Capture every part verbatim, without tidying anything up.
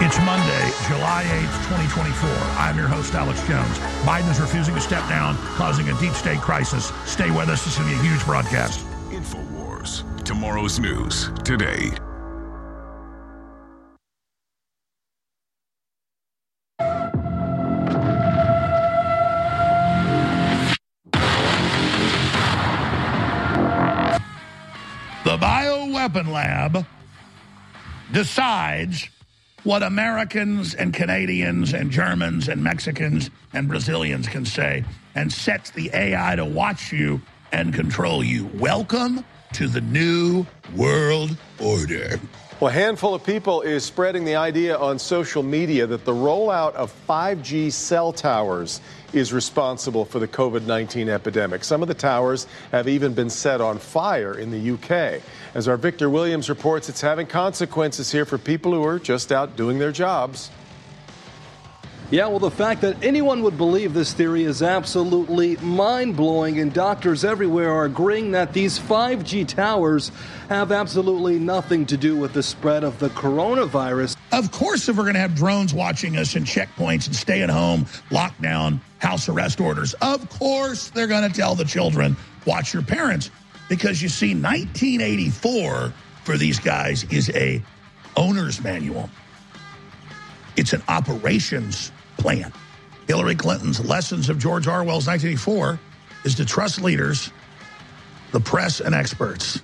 It's Monday, July eighth, twenty twenty-four. I'm your host, Alex Jones. Biden is refusing to step down, causing a deep state crisis. Stay with us. This is going to be a huge broadcast. InfoWars. Tomorrow's news today. The bioweapon lab decides what Americans and Canadians and Germans and Mexicans and Brazilians can say and sets the A I to watch you and control you. Welcome to the new world order. Well, a handful of people is spreading the idea on social media that the rollout of five G cell towers is responsible for the COVID nineteen epidemic. Some of the towers have even been set on fire in the U K. As our Victor Williams reports, it's having consequences here for people who are just out doing their jobs. Yeah, well, the fact that anyone would believe this theory is absolutely mind-blowing, and doctors everywhere are agreeing that these five G towers have absolutely nothing to do with the spread of the coronavirus. Of course, if we're going to have drones watching us and checkpoints and stay at home, lockdown, house arrest orders, of course they're going to tell the children, watch your parents. Because you see, nineteen eighty-four for these guys is a owner's manual. It's an operations plan. Hillary Clinton's Lessons of George Orwell's nineteen eighty-four is to trust leaders, the press, and experts.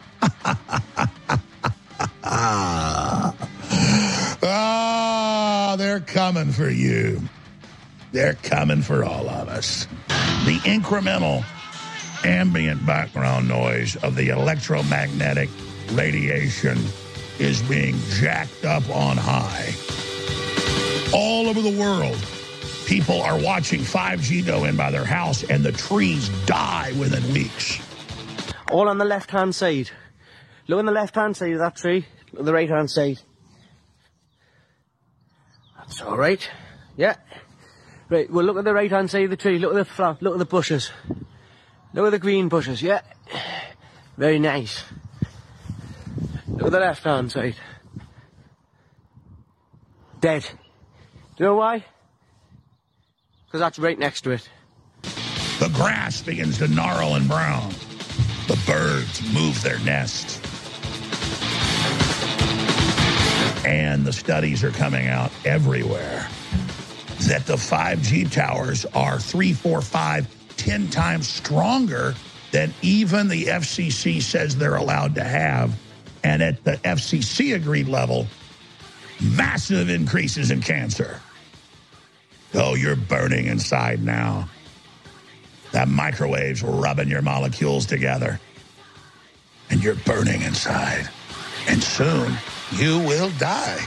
Ah, they're coming for you. They're coming for all of us. The incremental ambient background noise of the electromagnetic radiation is being jacked up on high. All over the world, people are watching five G go in by their house, and the trees die within weeks. All on the left-hand side. Look on the left-hand side of that tree. Look on the right-hand side. That's all right. Yeah. Right, well, look at the right-hand side of the tree. Look at the flower. Look at the bushes. Look at the green bushes. Yeah. Very nice. Look at the left-hand side. Dead. Do you know why? Because that's right next to it. The grass begins to gnarl and brown. The birds move their nests. And the studies are coming out everywhere that the five G towers are three, four, five, ten times stronger than even the F C C says they're allowed to have. And at the F C C agreed level, massive increases in cancer. Oh, you're burning inside now. That microwave's rubbing your molecules together. And you're burning inside. And soon, you will die.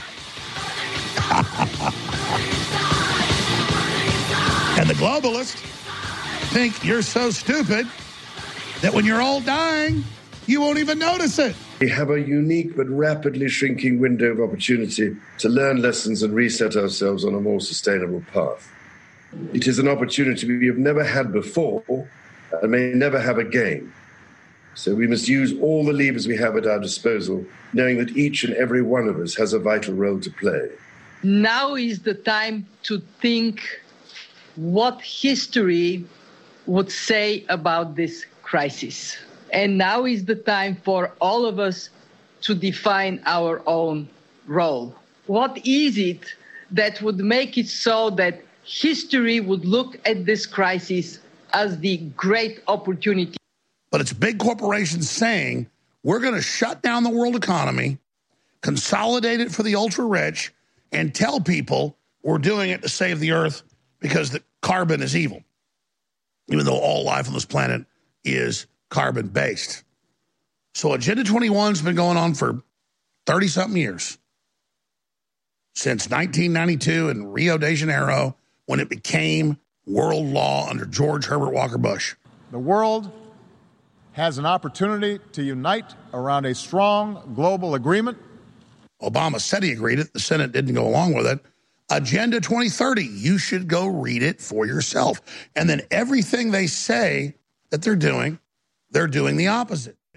And the globalists think you're so stupid that when you're all dying, you won't even notice it. We have a unique but rapidly shrinking window of opportunity to learn lessons and reset ourselves on a more sustainable path. It is an opportunity we have never had before and may never have again. So we must use all the levers we have at our disposal, knowing that each and every one of us has a vital role to play. Now is the time to think what history would say about this crisis. And now is the time for all of us to define our own role. What is it that would make it so that history would look at this crisis as the great opportunity? But it's big corporations saying, we're going to shut down the world economy, consolidate it for the ultra-rich, and tell people we're doing it to save the earth because the carbon is evil, even though all life on this planet is carbon-based. So Agenda twenty-one's been going on for thirty-something years, since nineteen ninety-two in Rio de Janeiro, when it became world law under George Herbert Walker Bush. The world has an opportunity to unite around a strong global agreement. Obama said he agreed it. The Senate didn't go along with it. Agenda twenty thirty, you should go read it for yourself. And then everything they say that they're doing, they're doing the opposite.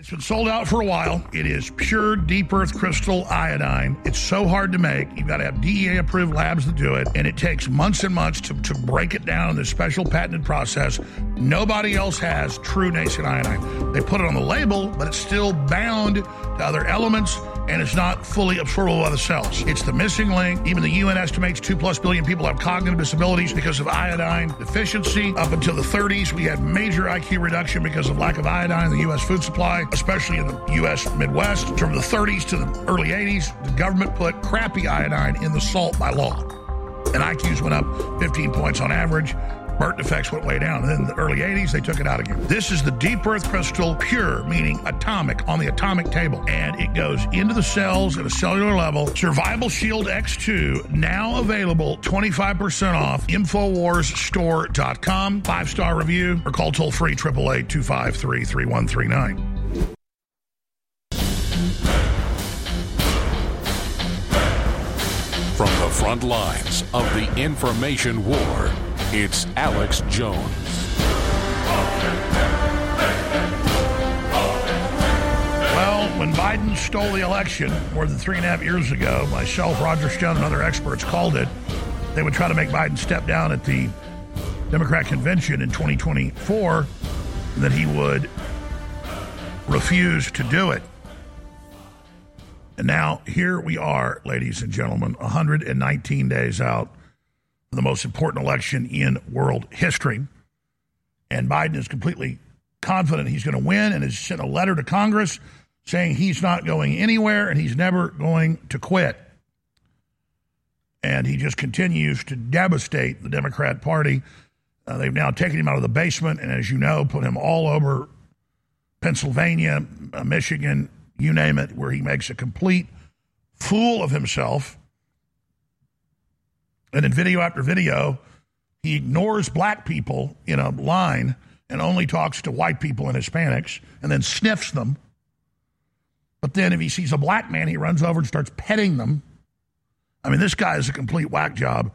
It's been sold out for a while. It is pure deep earth crystal iodine. It's so hard to make. You've got to have D E A approved labs that do it. And it takes months and months to, to break it down in this special patented process. Nobody else has true nascent iodine. They put it on the label, but it's still bound to other elements, and it's not fully absorbable by the cells. It's the missing link. Even the U N estimates two plus billion people have cognitive disabilities because of iodine deficiency. Up until the thirties, we had major I Q reduction because of lack of iodine in the U S food supply, especially in the U S Midwest. From the thirties to the early eighties, the government put crappy iodine in the salt by law. And I Qs went up fifteen points on average. Birth defects went way down. And then in the early eighties, they took it out again. This is the deep earth crystal, pure, meaning atomic, on the atomic table. And it goes into the cells at a cellular level. Survival Shield X two, now available, twenty-five percent off, Infowars Store dot com. Five-star review, or call toll-free, eight eight eight, two five three, three one three nine. From the front lines of the information war, it's Alex Jones. Well, when Biden stole the election more than three and a half years ago, myself, Roger Stone, and other experts called it. They would try to make Biden step down at the Democrat convention in twenty twenty-four, and that he would refuse to do it. And now here we are, ladies and gentlemen, one hundred nineteen days out from the most important election in world history. And Biden is completely confident he's going to win and has sent a letter to Congress saying he's not going anywhere and he's never going to quit. And he just continues to devastate the Democrat Party. Uh, they've now taken him out of the basement and, as you know, put him all over Pennsylvania, uh, Michigan, you name it, where he makes a complete fool of himself. And in video after video, he ignores black people in a line and only talks to white people and Hispanics and then sniffs them. But then if he sees a black man, he runs over and starts petting them. I mean, this guy is a complete whack job.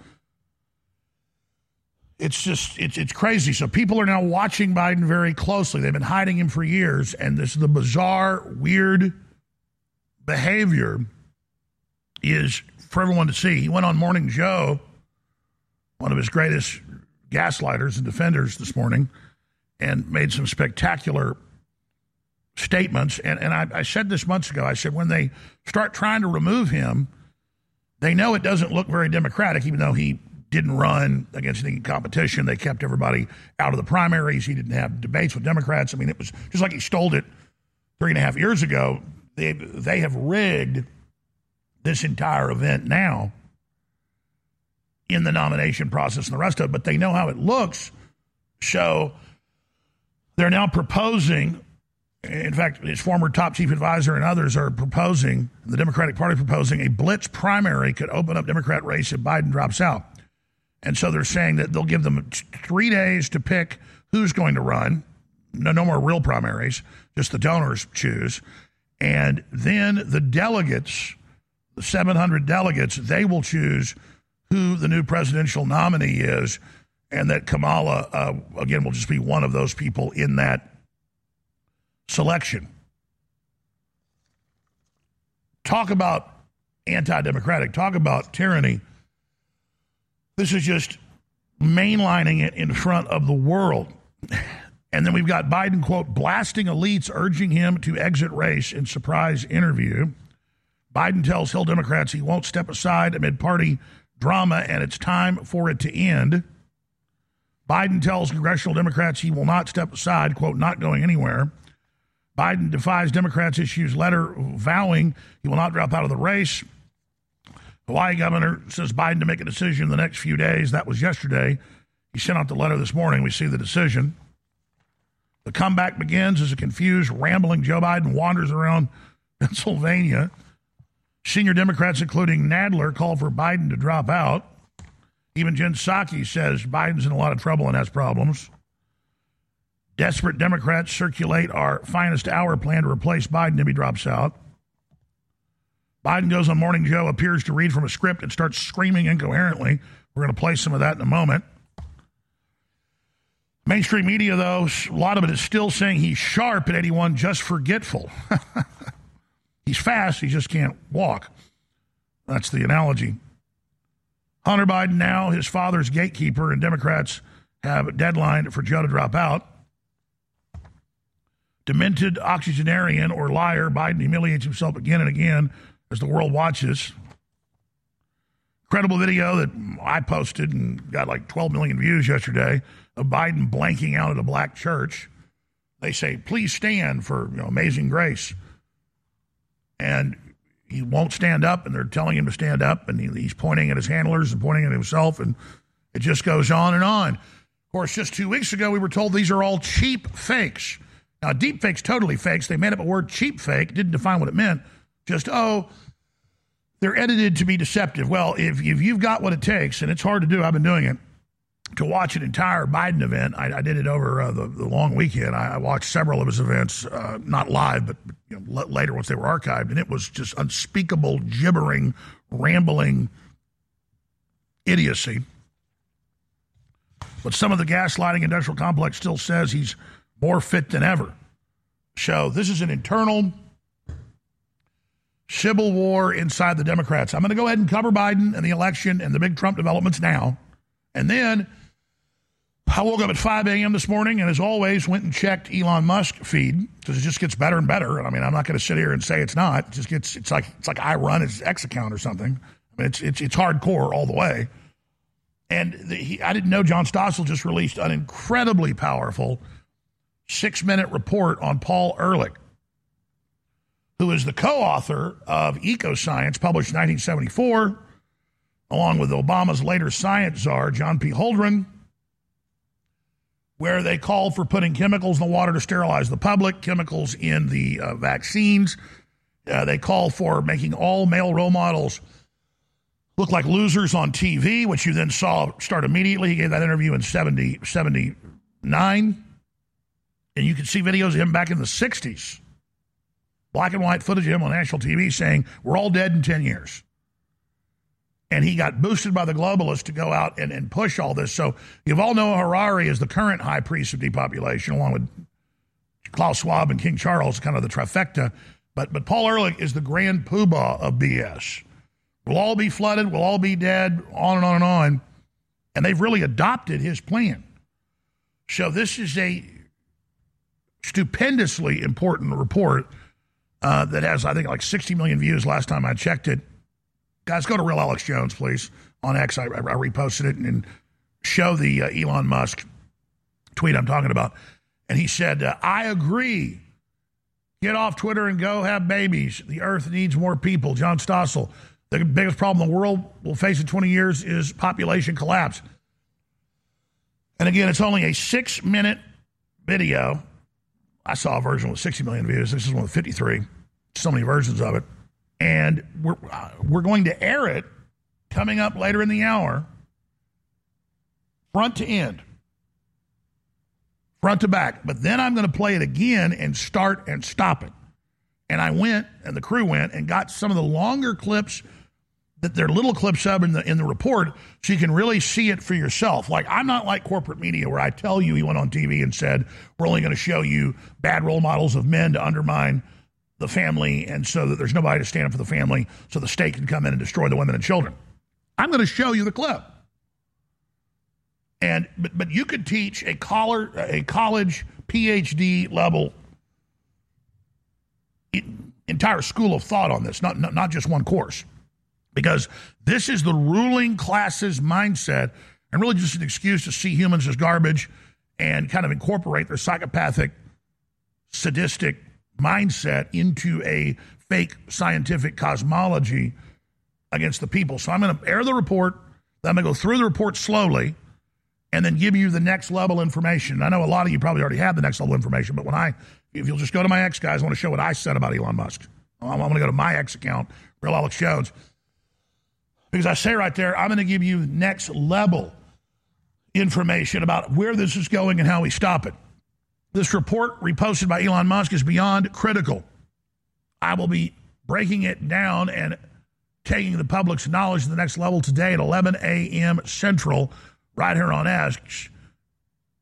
It's just, it's it's crazy. So people are now watching Biden very closely. They've been hiding him for years, and this the bizarre, weird behavior is for everyone to see. He went on Morning Joe, one of his greatest gaslighters and defenders this morning, and made some spectacular statements. And, and I, I said this months ago. I said when they start trying to remove him, they know it doesn't look very democratic, even though he didn't run against any competition. They kept everybody out of the primaries. He didn't have debates with Democrats. I mean, it was just like he stole it three and a half years ago. They, they have rigged this entire event now in the nomination process and the rest of it, but they know how it looks. So they're now proposing, in fact, his former top chief advisor and others are proposing, the Democratic Party proposing, a blitz primary could open up Democrat race if Biden drops out. And so they're saying that they'll give them three days to pick who's going to run. No, no more real primaries, just the donors choose. And then the delegates, the seven hundred delegates, they will choose who the new presidential nominee is, and that Kamala, uh, again, will just be one of those people in that selection. Talk about anti-democratic. Talk about tyranny. This is just mainlining it in front of the world. And then we've got Biden, quote, blasting elites, urging him to exit race in surprise interview. Biden tells Hill Democrats he won't step aside amid party drama, and it's time for it to end. Biden tells congressional Democrats he will not step aside, quote, not going anywhere. Biden defies Democrats, issues letter vowing he will not drop out of the race. Hawaii governor says Biden to make a decision in the next few days. That was yesterday. He sent out the letter this morning. We see the decision. The comeback begins as a confused, rambling Joe Biden wanders around Pennsylvania. Senior Democrats, including Nadler, call for Biden to drop out. Even Jen Psaki says Biden's in a lot of trouble and has problems. Desperate Democrats circulate our finest hour plan to replace Biden if he drops out. Biden goes on Morning Joe, appears to read from a script and starts screaming incoherently. We're going to play some of that in a moment. Mainstream media, though, a lot of it is still saying he's sharp at eighty-one, just forgetful. He's fast, he just can't walk. That's the analogy. Hunter Biden now, his father's gatekeeper, and Democrats have a deadline for Joe to drop out. Demented octogenarian or liar, Biden humiliates himself again and again as the world watches. Incredible video that I posted and got like twelve million views yesterday of Biden blanking out at a black church. They say, please stand for, you know, Amazing Grace. And he won't stand up, and they're telling him to stand up, and he, he's pointing at his handlers and pointing at himself, and it just goes on and on. Of course, just two weeks ago, we were told these are all cheap fakes. Now, deep fakes, totally fakes. They made up a word, cheap fake, didn't define what it meant. Just, oh, they're edited to be deceptive. Well, if, if you've got what it takes, and it's hard to do, I've been doing it, to watch an entire Biden event. I, I did it over uh, the, the long weekend. I, I watched several of his events, uh, not live, but you know, l- later once they were archived, and it was just unspeakable, gibbering, rambling idiocy. But some of the gaslighting industrial complex still says he's more fit than ever. So this is an internal civil war inside the Democrats. I'm going to go ahead and cover Biden and the election and the big Trump developments now. And then I woke up at five a.m. this morning and, as always, went and checked Elon Musk feed because it just gets better and better. I mean, I'm not going to sit here and say it's not. It just gets, it's like it's like I run his X account or something. I mean, it's it's it's hardcore all the way. And the, he, I didn't know John Stossel just released an incredibly powerful six-minute report on Paul Ehrlich, who is the co-author of Ecoscience, published in nineteen seventy-four, along with Obama's later science czar, John P. Holdren, where they called for putting chemicals in the water to sterilize the public, chemicals in the uh, vaccines. Uh, they called for making all male role models look like losers on T V, which you then saw start immediately. He gave that interview in seventy, seventy-nine. And you can see videos of him back in the sixties. Black and white footage of him on national T V saying, we're all dead in ten years. And he got boosted by the globalists to go out and, and push all this. So Yuval Noah Harari is the current high priest of depopulation, along with Klaus Schwab and King Charles, kind of the trifecta. But but Paul Ehrlich is the grand poobah of B S. We'll all be flooded. We'll all be dead, on and on and on. And they've really adopted his plan. So this is a stupendously important report uh, that has, I think, like sixty million views last time I checked it. Guys, go to Real Alex Jones, please, on X. I, I reposted it and, and show the uh, Elon Musk tweet I'm talking about. And he said, uh, I agree. Get off Twitter and go have babies. The earth needs more people. John Stossel, the biggest problem the world will face in twenty years is population collapse. And again, it's only a six-minute video. I saw a version with sixty million views. This is one with fifty-three. So many versions of it. And we're uh, we're going to air it coming up later in the hour, front to end, front to back. But then I'm going to play it again and start and stop it. And I went, and the crew went, and got some of the longer clips that they're little clips of in the in the report, so you can really see it for yourself. Like, I'm not like corporate media where I tell you he went on T V and said, we're only going to show you bad role models of men to undermine the family, and so that there's nobody to stand up for the family, so the state can come in and destroy the women and children. I'm going to show you the clip. And but but you could teach a collar, a college P H D level entire school of thought on this, not, not not just one course, because this is the ruling class's mindset, and really just an excuse to see humans as garbage and kind of incorporate their psychopathic, sadistic mindset into a fake scientific cosmology against the people. So I'm going to air the report, then I'm going to go through the report slowly, and then give you the next level information. I know a lot of you probably already have the next level information, but when I, if you'll just go to my X, guys, I want to show what I said about Elon Musk. I'm going to go to my X account, Real Alex Jones, because I say right there, I'm going to give you next level information about where this is going and how we stop it. This report reposted by Elon Musk is beyond critical. I will be breaking it down and taking the public's knowledge to the next level today at eleven a.m. Central, right here on X.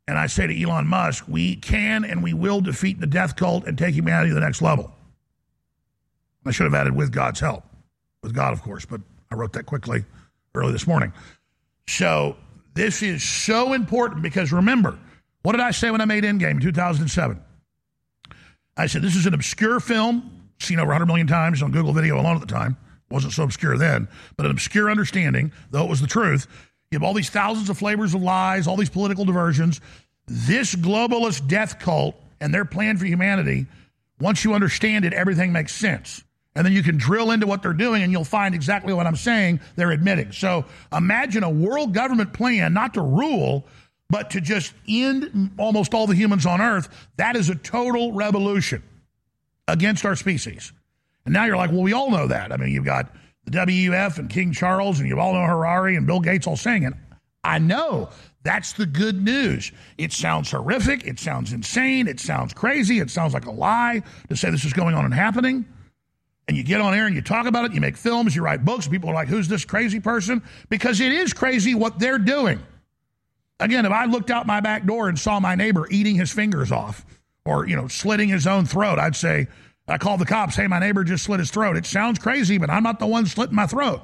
And I say to Elon Musk, we can and we will defeat the death cult and take humanity to the next level. I should have added with God's help. With God, of course, but I wrote that quickly early this morning. So this is so important because remember, what did I say when I made Endgame in two thousand seven? I said, this is an obscure film, seen over one hundred million times on Google Video alone at the time. It wasn't so obscure then, but an obscure understanding, though it was the truth. You have all these thousands of flavors of lies, all these political diversions. This globalist death cult and their plan for humanity, once you understand it, everything makes sense. And then you can drill into what they're doing and you'll find exactly what I'm saying they're admitting. So imagine a world government plan not to rule, but to just end almost all the humans on Earth. That is a total revolution against our species. And now you're like, well, we all know that. I mean, you've got the W F and King Charles, and you all know Harari and Bill Gates all saying it. I know. That's the good news. It sounds horrific. It sounds insane. It sounds crazy. It sounds like a lie to say this is going on and happening. And you get on air and you talk about it. You make films. You write books. People are like, who's this crazy person? Because it is crazy what they're doing. Again, if I looked out my back door and saw my neighbor eating his fingers off or, you know, slitting his own throat, I'd say, I called the cops, hey, my neighbor just slit his throat. It sounds crazy, but I'm not the one slitting my throat.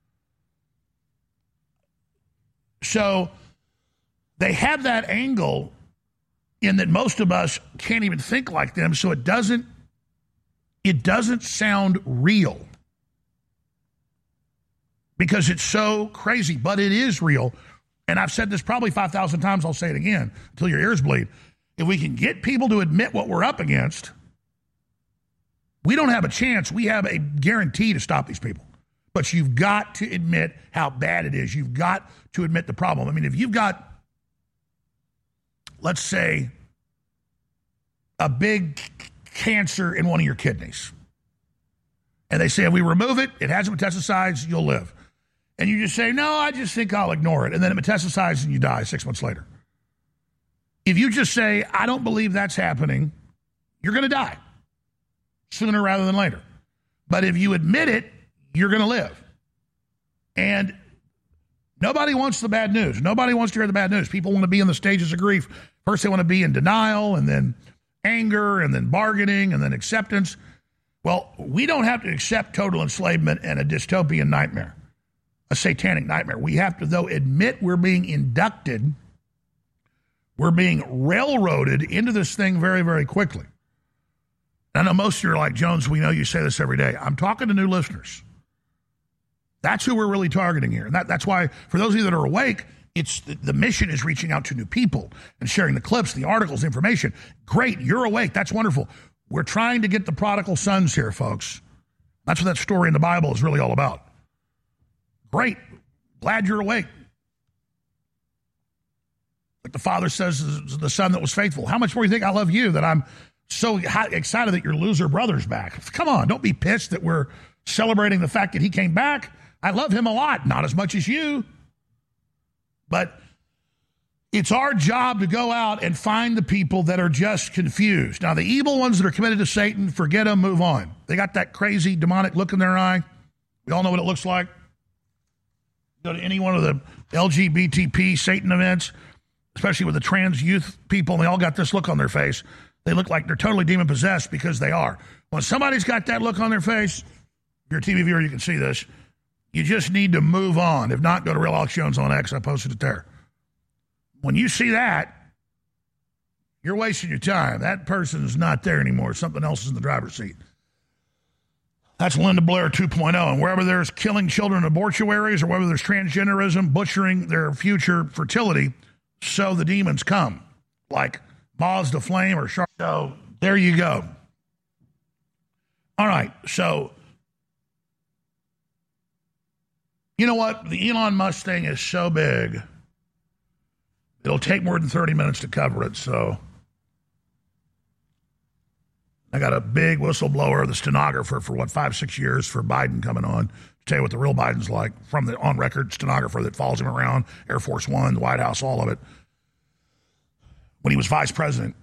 So they have that angle in that most of us can't even think like them, so it doesn't, it doesn't sound real because it's so crazy, but it is real. And I've said this probably five thousand times, I'll say it again until your ears bleed. If we can get people to admit what we're up against, we don't have a chance. We have a guarantee to stop these people. But you've got to admit how bad it is. You've got to admit the problem. I mean, if you've got, let's say, a big cancer in one of your kidneys, and they say, if we remove it, it has metastasized, you'll live. And you just say, no, I just think I'll ignore it. And then it metastasizes and you die six months later. If you just say, I don't believe that's happening, you're going to die sooner rather than later. But if you admit it, you're going to live. And nobody wants the bad news. Nobody wants to hear the bad news. People want to be in the stages of grief. First, they want to be in denial, and then anger, and then bargaining, and then acceptance. Well, we don't have to accept total enslavement and a dystopian nightmare, a satanic nightmare. We have to, though, admit we're being inducted, we're being railroaded into this thing very, very quickly. I know most of you are like, Jones, we know you say this every day. I'm talking to new listeners. That's who we're really targeting here. And that, that's why, for those of you that are awake, it's the, the mission is reaching out to new people and sharing the clips, the articles, information. Great, you're awake. That's wonderful. We're trying to get the prodigal sons here, folks. That's what that story in the Bible is really all about. Great. Glad you're awake. Like the father says to the son that was faithful, how much more do you think I love you that I'm so excited that your loser brother's back? Come on, don't be pissed that we're celebrating the fact that he came back. I love him a lot, not as much as you. But it's our job to go out and find the people that are just confused. Now, the evil ones that are committed to Satan, forget them, move on. They got that crazy demonic look in their eye. We all know what it looks like. Go to any one of the L G B T P Satan events, especially with the trans youth people, and they all got this look on their face. They look like they're totally demon-possessed because they are. When somebody's got that look on their face, if you're a T V viewer, you can see this. You just need to move on. If not, go to Real Alex Jones on X. I posted it there. When you see that, you're wasting your time. That person's not there anymore. Something else is in the driver's seat. That's Linda Blair two point oh. And wherever there's killing children in abortuaries or wherever there's transgenderism, butchering their future fertility, so the demons come. Like moths to flame or shark. So there you go. All right. So you know what? The Elon Musk thing is so big, it'll take more than thirty minutes to cover it. So I got a big whistleblower, the stenographer for what, five, six years for Biden coming on to tell you what the real Biden's like, from the on-record stenographer that follows him around, Air Force One, the White House, all of it, when he was vice president.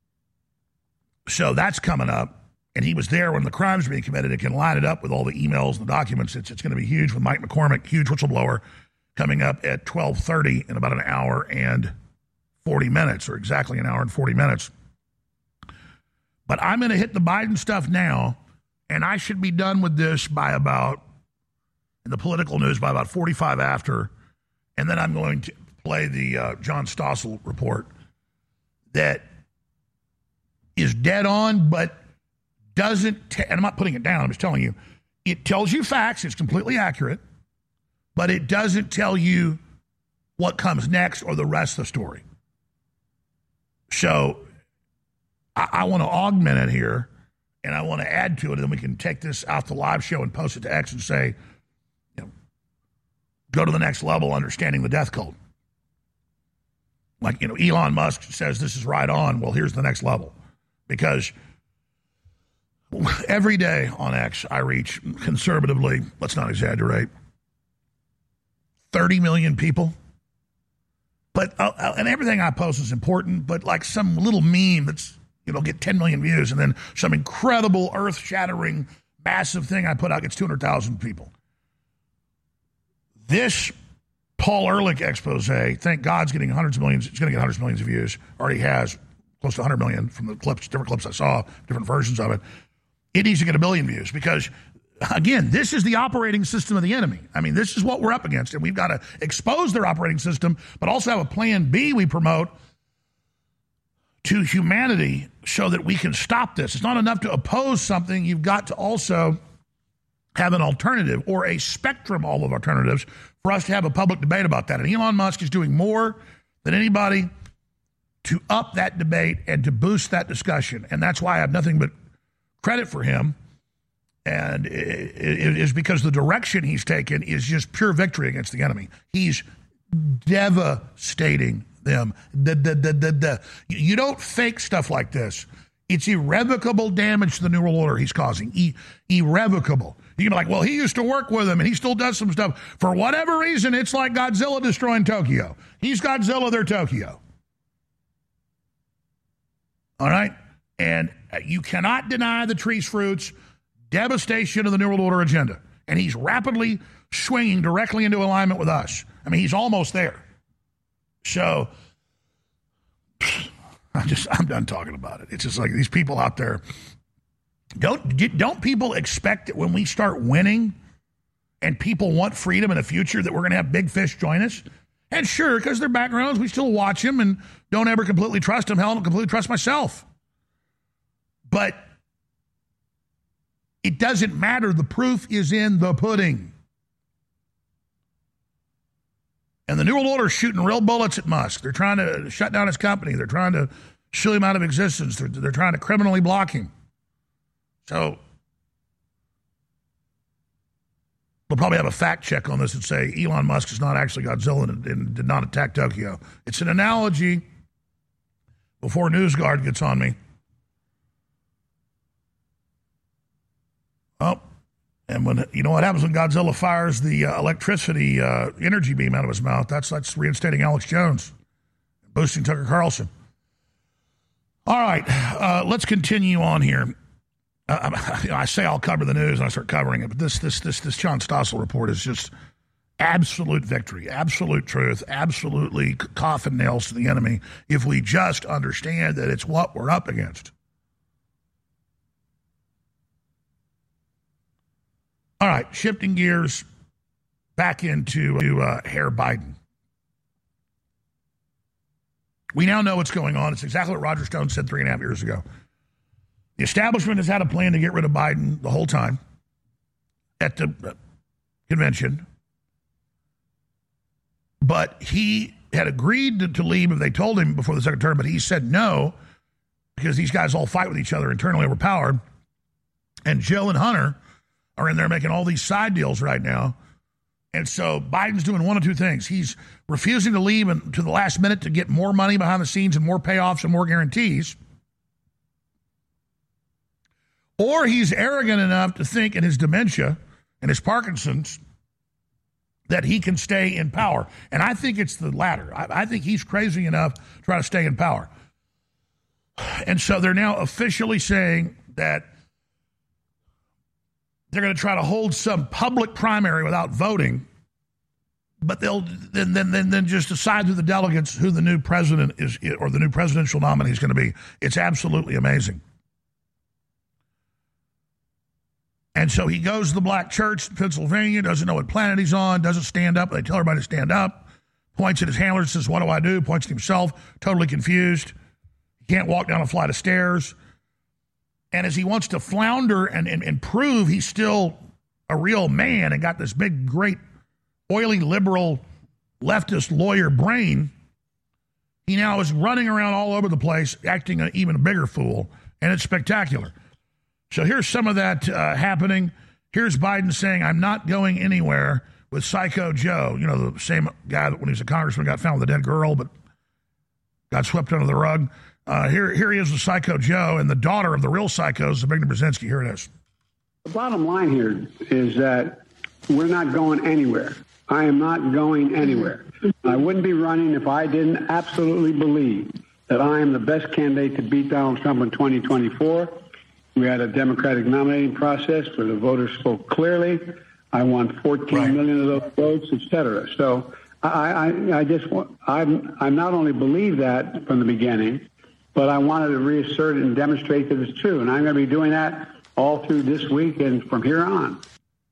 So that's coming up. And he was there when the crimes were being committed. It can line it up with all the emails and the documents. It's, it's going to be huge with Mike McCormick, huge whistleblower, coming up at twelve thirty in about an hour and forty minutes, or exactly an hour and forty minutes. But I'm going to hit the Biden stuff now, and I should be done with this by about, in the political news, by about forty-five after, and then I'm going to play the uh, John Stossel report that is dead on, but doesn't, t- and I'm not putting it down, I'm just telling you, it tells you facts, it's completely accurate, but it doesn't tell you what comes next or the rest of the story. So I, I want to augment it here, and I want to add to it, and then we can take this out the live show and post it to X and say, you know, go to the next level, understanding the death cult. Like, you know, Elon Musk says this is right on. Well, here's the next level. Because every day on X, I reach, conservatively, let's not exaggerate, thirty million people. But, uh, and everything I post is important, but like some little meme that's, you know, get ten million views, and then some incredible, earth-shattering, massive thing I put out gets two hundred thousand people. This Paul Ehrlich expose, thank God, it's getting hundreds of millions, it's going to get hundreds of millions of views, already has close to one hundred million from the clips, different clips I saw, different versions of it. It needs to get a billion views because, again, this is the operating system of the enemy. I mean, this is what we're up against, and we've got to expose their operating system, but also have a plan B we promote to humanity so that we can stop this. It's not enough to oppose something. You've got to also have an alternative or a spectrum all of alternatives for us to have a public debate about that. And Elon Musk is doing more than anybody to up that debate and to boost that discussion. And that's why I have nothing but credit for him. And it, it is because the direction he's taken is just pure victory against the enemy. He's devastating them. Da, da, da, da, da. You don't fake stuff like this. It's irrevocable damage to the New World Order he's causing. E- irrevocable. You can be like, well, he used to work with him and he still does some stuff. For whatever reason, it's like Godzilla destroying Tokyo. He's Godzilla, they're Tokyo. All right? And you cannot deny the tree's fruits, devastation of the New World Order agenda. And he's rapidly swinging directly into alignment with us. I mean, he's almost there. So, I'm just, I'm done talking about it. It's just like these people out there. Don't, don't people expect that when we start winning and people want freedom in the future that we're going to have big fish join us? And sure, because their backgrounds, we still watch them and don't ever completely trust them. Hell, I don't completely trust myself. But it doesn't matter. The proof is in the pudding. And the New World Order is shooting real bullets at Musk. They're trying to shut down his company. They're trying to shoo him out of existence. They're, they're trying to criminally block him. So we'll probably have a fact check on this and say Elon Musk is not actually Godzilla and, and did not attack Tokyo. It's an analogy before NewsGuard gets on me. Oh, and when you know what happens when Godzilla fires the uh, electricity uh, energy beam out of his mouth, that's that's reinstating Alex Jones, boosting Tucker Carlson. All right, uh, let's continue on here. Uh, I say I'll cover the news and I start covering it, but this this this this John Stossel report is just absolute victory, absolute truth, absolutely coffin nails to the enemy if we just understand that it's what we're up against. All right, shifting gears back into uh, Herr Biden. We now know what's going on. It's exactly what Roger Stone said three and a half years ago. The establishment has had a plan to get rid of Biden the whole time at the convention. But he had agreed to, to leave if they told him before the second term, but he said no because these guys all fight with each other internally over power. And Jill and Hunter are in there making all these side deals right now. And so Biden's doing one of two things. He's refusing to leave and, to the last minute to get more money behind the scenes and more payoffs and more guarantees. Or he's arrogant enough to think in his dementia and his Parkinson's that he can stay in power. And I think it's the latter. I, I think he's crazy enough to try to stay in power. And so they're now officially saying that they're going to try to hold some public primary without voting but they'll then then then, then just decide through the delegates who the new president is or the new presidential nominee is going to be. It's absolutely amazing. And so he goes to the black church in Pennsylvania, doesn't know what planet he's on, doesn't stand up. They tell everybody to stand up. Points at his handler, says, what do I do? Points at himself, totally confused. He can't walk down a flight of stairs. And as he wants to flounder and, and, and prove he's still a real man and got this big, great, oily, liberal, leftist lawyer brain, he now is running around all over the place, acting an even bigger fool. And it's spectacular. So here's some of that uh, happening. Here's Biden saying, I'm not going anywhere with Psycho Joe. You know, the same guy that when he was a congressman got found with a dead girl, but got swept under the rug. Uh, here, here he is with Psycho Joe, and the daughter of the real psychos, Zbigniew Brzezinski. Here it is. The bottom line here is that we're not going anywhere. I am not going anywhere. I wouldn't be running if I didn't absolutely believe that I am the best candidate to beat Donald Trump in twenty twenty-four. We had a Democratic nominating process where the voters spoke clearly. I won fourteen right. million of those votes, et cetera. So I, I, I just want, I'm, I not only believe that from the beginning, but I wanted to reassert it and demonstrate that it's true. And I'm going to be doing that all through this week and from here on.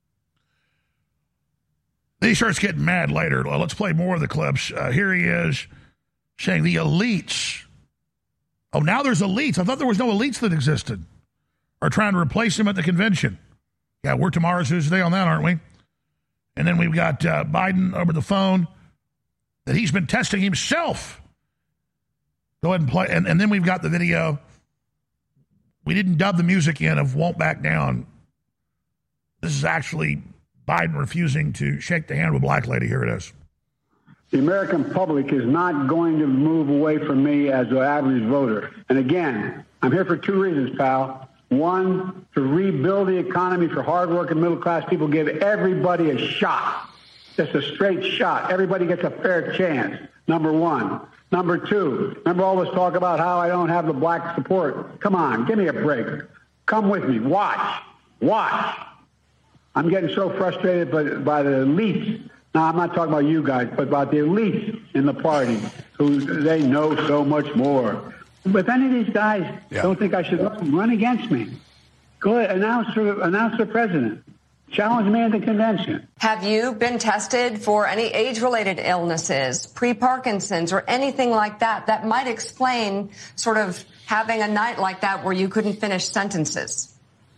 He starts getting mad later. Well, let's play more of the clips. Uh, here he is saying the elites. Oh, now there's elites. I thought there was no elites that existed. Are trying to replace him at the convention. Yeah, we're tomorrow's Tuesday on that, aren't we? And then we've got uh, Biden over the phone that he's been testing himself. Go ahead and play. And, and then we've got the video. We didn't dub the music in of Won't Back Down. This is actually Biden refusing to shake the hand of a black lady. Here it is. The American public is not going to move away from me as an average voter. And again, I'm here for two reasons, pal. One, to rebuild the economy for hardworking middle-class people, give everybody a shot, just a straight shot. Everybody gets a fair chance, number one. Number two, remember all this talk about how I don't have the black support? Come on, give me a break. Come with me. Watch. Watch. I'm getting so frustrated by, by the elites. Now, I'm not talking about you guys, but about the elites in the party who they know so much more. But if any of these guys yeah. don't think I should run, run against me, go ahead, announce for, announce for president. Challenge me at the convention. Have you been tested for any age-related illnesses, pre-Parkinson's, or anything like that that might explain sort of having a night like that where you couldn't finish sentences?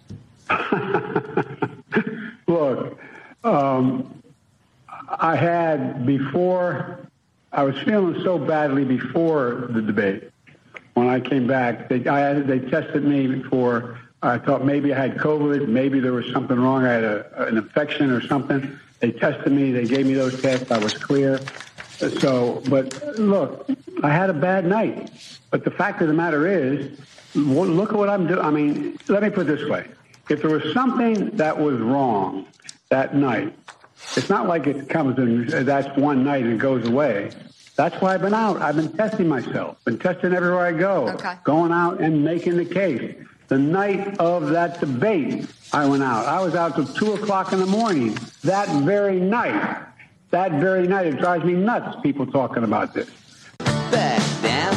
Look, um, I had before, I was feeling so badly before the debate. When I came back, they, I, they tested me for, I thought maybe I had COVID, maybe there was something wrong, I had a, an infection or something. They tested me, they gave me those tests, I was clear. So, but look, I had a bad night. But the fact of the matter is, look at what I'm doing. I mean, let me put it this way. If there was something that was wrong that night, it's not like it comes and that's one night and goes away. That's why I've been out. I've been testing myself, been testing everywhere I go, okay. going out and making the case. The night of that debate, I went out. I was out till two o'clock in the morning that very night. That very night. It drives me nuts, people talking about this. Back down.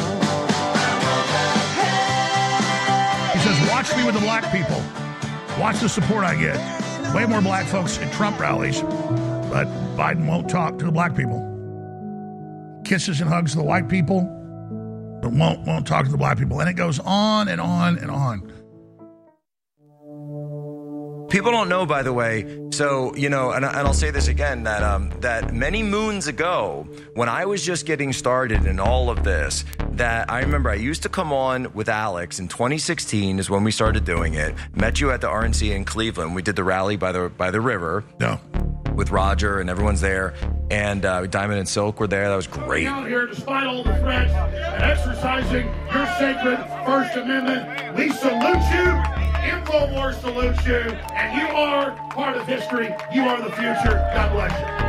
He says, watch me with the black people. Watch the support I get. Way more black folks at Trump rallies, but Biden won't talk to the black people. Kisses and hugs the white people, but won't won't talk to the black people. And it goes on and on and on. People don't know, by the way, so, you know, and, and I'll say this again, that um, that many moons ago, when I was just getting started in all of this, that I remember I used to come on with Alex in twenty sixteen is when we started doing it. Met you at the R N C in Cleveland. We did the rally by the by the river. No. With Roger and everyone's there. And uh, Diamond and Silk were there. That was great. Out here, despite all the threats, and exercising your sacred First Amendment, we salute you. InfoWars salutes you. And you are part of history. You are the future. God bless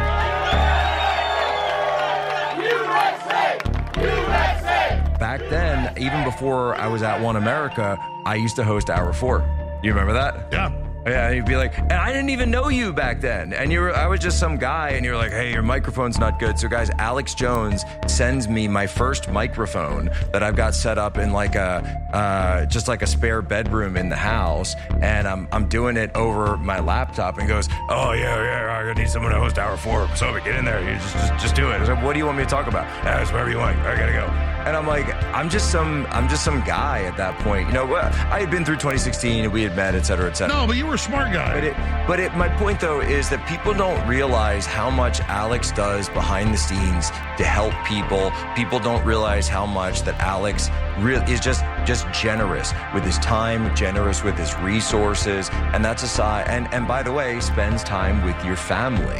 you. U S A! U S A! Back then, even before I was at One America, I used to host Hour Four. You remember that? Yeah. Yeah, and you'd be like, and I didn't even know you back then. And you were, I was just some guy, and you were like, hey, your microphone's not good. So guys, Alex Jones sends me my first microphone that I've got set up in like a, uh, just like a spare bedroom in the house. And I'm I'm doing it over my laptop, and goes, oh, yeah, yeah, I need someone to host hour four. So get in there. You just, just, just do it. I was like, what do you want me to talk about? Yeah, it's whatever you want. I gotta go. And I'm like, I'm just some, I'm just some guy at that point. You know, I had been through twenty sixteen, and we had met, et cetera, et cetera. No, but you were a smart guy. But it, but it, my point though is that people don't realize how much Alex does behind the scenes to help people. People don't realize how much that Alex re- is just, just generous with his time, generous with his resources, and that's a side. And and by the way, spends time with your family.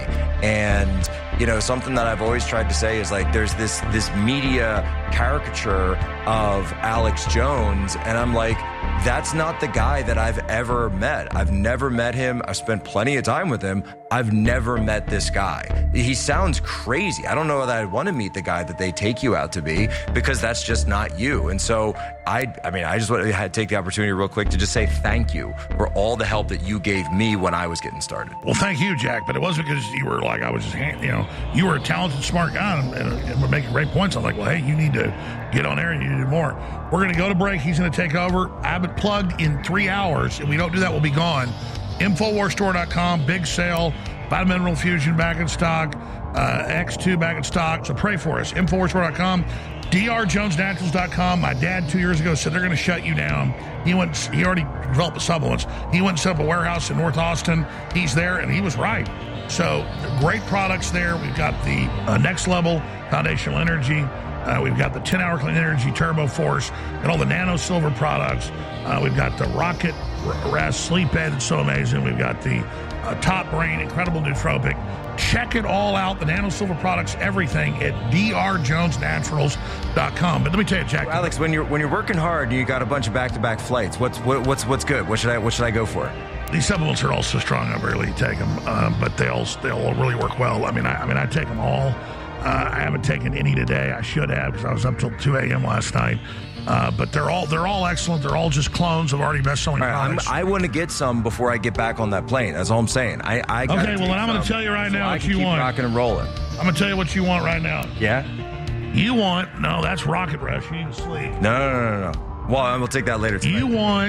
And you know, something that I've always tried to say is like, there's this this media caricature of Alex Jones, and I'm like, that's not the guy that I've ever met. I've never met him. I've spent plenty of time with him. I've never met this guy. He sounds crazy. I don't know that I'd want to meet the guy that they take you out to be, because that's just not you. And so I, I mean, I just want to take the opportunity real quick to just say thank you for all the help that you gave me when I was getting started. Well, thank you, Jack. But it wasn't because you were like, I was just, you know, you were a talented, smart guy, and, and, and we're making great points. I'm like, well, hey, you need to get on there and you need to do more. We're going to go to break. He's going to take over. Abbott plugged in three hours. If we don't do that, we'll be gone. Infowars Store dot com, big sale. Vitamin Mineral Fusion back in stock. Uh, X two back in stock. So pray for us. Infowars Store dot com. D R Jones Naturals dot com. My dad two years ago said they're going to shut you down. He went. He already developed the supplements. He went and set up a warehouse in North Austin. He's there, and he was right. So great products there. We've got the uh, Next Level Foundational Energy. Uh, we've got the ten-hour Clean Energy Turbo Force and all the Nano Silver products. Uh, we've got the Rocket Rest Sleep Aid. It's so amazing. We've got the uh, Top Brain Incredible Nootropic. Check it all out, the Nano Silver products, everything at D R Jones Naturals dot com. But let me tell you, Jack. Well, Alex, when you're when you're working hard, you got a bunch of back-to-back flights. What's what, what's what's good? What should I what should I go for? These supplements are all so strong. I barely take them, uh, but they all they all really work well. I mean, I, I mean, I take them all. Uh, I haven't taken any today. I should have, because I was up till two a.m. last night. Uh, but they're all they're all excellent. They're all just clones of already best-selling right, products. I'm, I want to get some before I get back on that plane. That's all I'm saying. I, I okay. Well, then I'm going to tell you right so now I what can you keep want. Rocking and rolling. I'm going to tell you what you want right now. Yeah. You want no? That's Rocket Rush. You need to sleep. No, no, no, no, no. Well, I'm going to take that later tonight. You want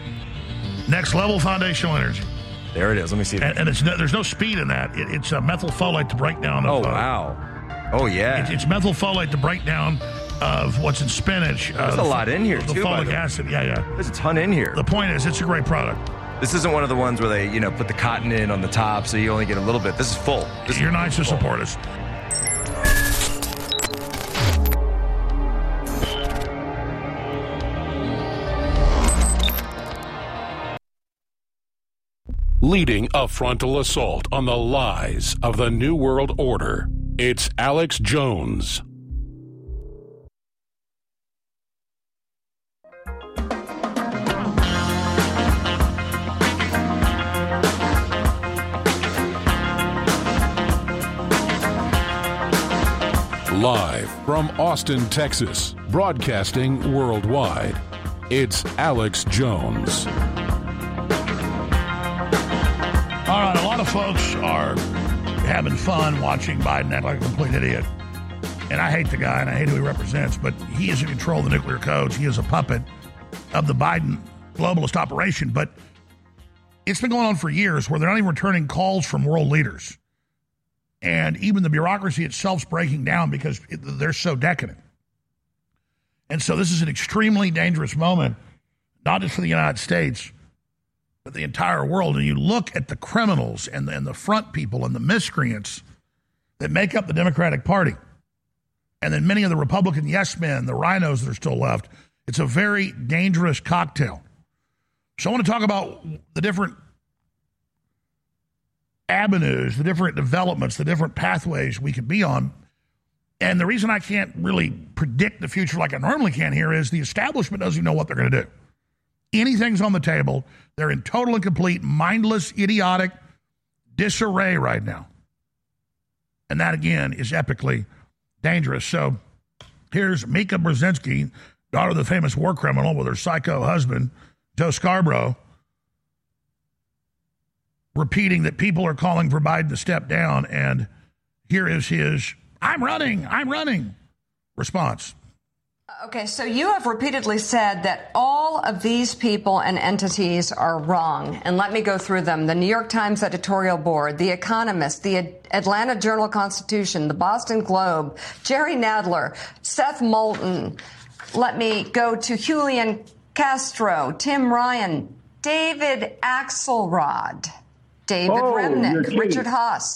Next Level Foundational Energy. There it is. Let me see that. And, and it's no, there's no speed in that. It, it's a methylfolate to break down. Oh of, uh, wow. Oh yeah. It, it's methylfolate to break down of what's in spinach. There's uh, a lot in here the too. The folic the acid. Yeah, yeah. There's a ton in here. The point is, it's a great product. This isn't one of the ones where they, you know, put the cotton in on the top, so you only get a little bit. This is full. This You're is nice to support us. Leading a frontal assault on the lies of the New World Order, it's Alex Jones. Live from Austin, Texas, broadcasting worldwide, it's Alex Jones. All right, a lot of folks are having fun watching Biden act like a complete idiot. And I hate the guy, and I hate who he represents, but he is in control of the nuclear codes. He is a puppet of the Biden globalist operation. But it's been going on for years where they're not even returning calls from world leaders. And even the bureaucracy itself is breaking down because they're so decadent. And so this is an extremely dangerous moment, not just for the United States, but the entire world. And you look at the criminals and the, and the front people and the miscreants that make up the Democratic Party, and then many of the Republican yes men, the rhinos that are still left. It's a very dangerous cocktail. So I want to talk about the different avenues, the different developments, the different pathways we could be on. And the reason I can't really predict the future like I normally can here is the establishment doesn't even know what they're going to do. Anything's on the table. They're in total and complete mindless, idiotic disarray right now. And that, again, is epically dangerous. So here's Mika Brzezinski, daughter of the famous war criminal with her psycho husband, Joe Scarborough, repeating that people are calling for Biden to step down, and here is his, I'm running, I'm running response. Okay, so you have repeatedly said that all of these people and entities are wrong. And let me go through them. The New York Times editorial board, The Economist, the Atlanta Journal-Constitution, the Boston Globe, Jerry Nadler, Seth Moulton. Let me go to Julian Castro, Tim Ryan, David Axelrod, David Oh, Remnick, you're Richard Haas.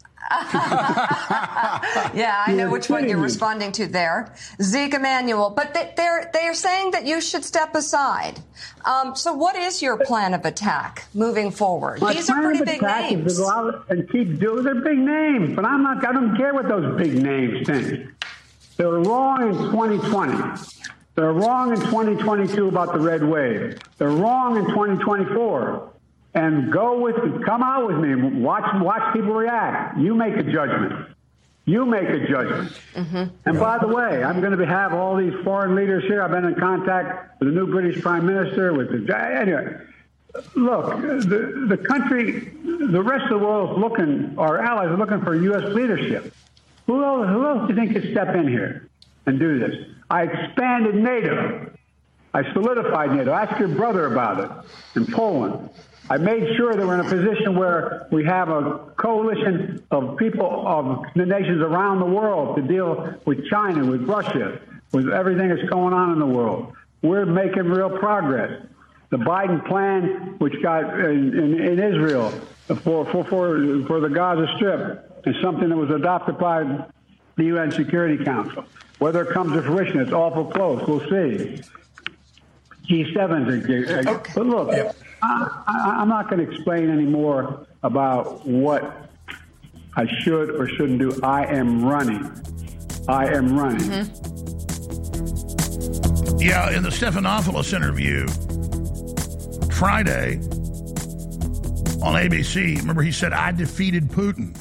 Yeah, I know You're which one kidding you're me. responding to there. Zeke Emanuel. But they, they're, they're saying that you should step aside. Um, so what is your plan of attack moving forward? My These are plan pretty of big attack names. is to go out and keep doing. They're big names, but I'm not. I don't care what those big names think. They were wrong in twenty twenty. They're wrong in twenty twenty-two about the red wave. They're wrong in twenty twenty-four. And go with, come out with me. Watch, watch people react. You make a judgment. You make a judgment. Mm-hmm. And by the way, I'm going to have all these foreign leaders here. I've been in contact with the new British Prime Minister. With the anyway, look, the the country, the rest of the world is looking. Our allies are looking for U S leadership. Who else? Who else do you think could step in here and do this? I expanded NATO. I solidified NATO. Ask your brother about it in Poland. I made sure that we're in a position where we have a coalition of people, of the nations around the world to deal with China, with Russia, with everything that's going on in the world. We're making real progress. The Biden plan, which got in, in, in Israel for, for, for, for the Gaza Strip, is something that was adopted by the U N Security Council. Whether it comes to fruition, it's awful close. We'll see. G seven's a, okay. But look, yep. I, I, I'm not going to explain any more about what I should or shouldn't do. I am running. I am running. Mm-hmm. Yeah, in the Stephanopoulos interview Friday on A B C, remember he said, I defeated Putin.